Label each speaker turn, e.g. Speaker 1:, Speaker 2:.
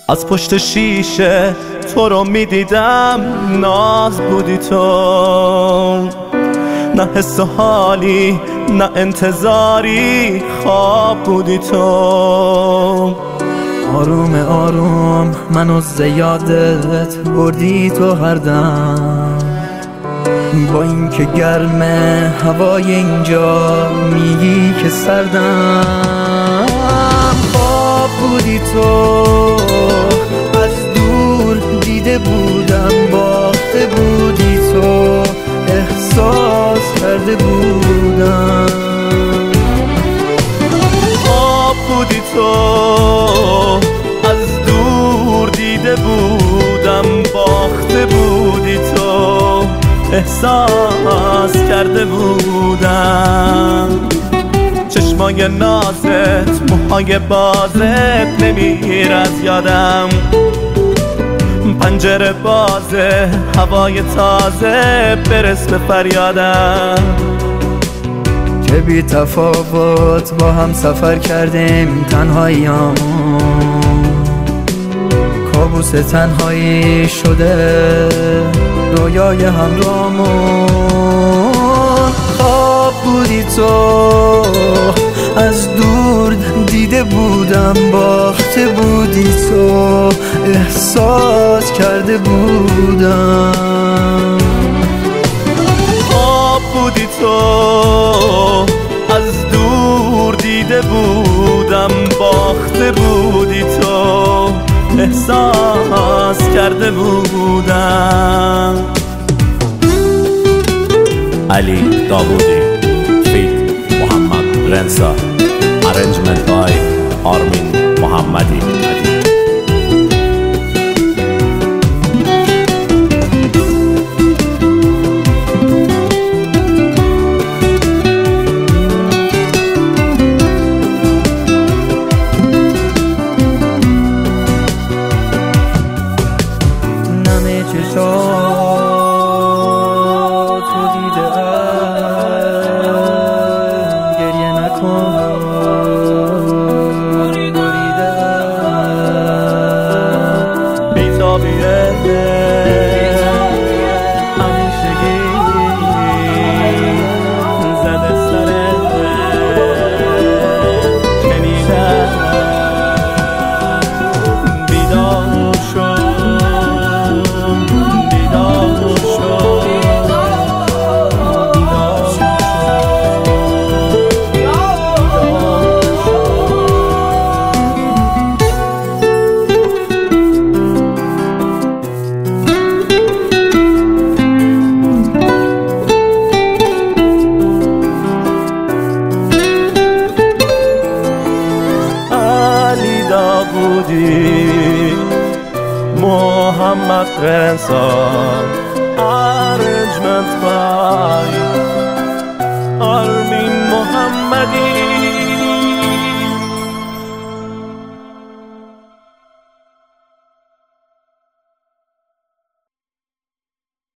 Speaker 1: از پشت شیشه تو رو میدیدم، ناز بودی تو، نه حس و حالی نه انتظاری، خواب بودی تو.
Speaker 2: آروم آروم منو زیادت بردی تو هر دم، با اینکه گرمه هوای اینجا میگی که سردم. خواب بودی تو، از دور دیده بودم، باخته بودی تو، احساس کرده بودم.
Speaker 1: خواب بودی تو، از دور دیده بودم، باخته بودی تو، احساس کرده بودم. چشمای نازت، موهای بازت نمیر از یادم، پنجره بازه، هوای تازه برس به فریادم.
Speaker 2: که بی تفاوت با هم سفر کردیم تنهاییامون، کابوس تنهایی شده رویای همراهمون. خواب بودی تو، از دور دیده بودم، باخته بودی تو، احساس کرده بودم.
Speaker 1: خواب بودی تو، از دور دیده بودم، باخته بودی تو، احساس کرده بودم.
Speaker 3: علی داوودی، فیت محمد رنسا، ارنجمنت بای آرمین محمدی.
Speaker 1: محمد رنسا، ارنجمنت بای آرمین محمدی.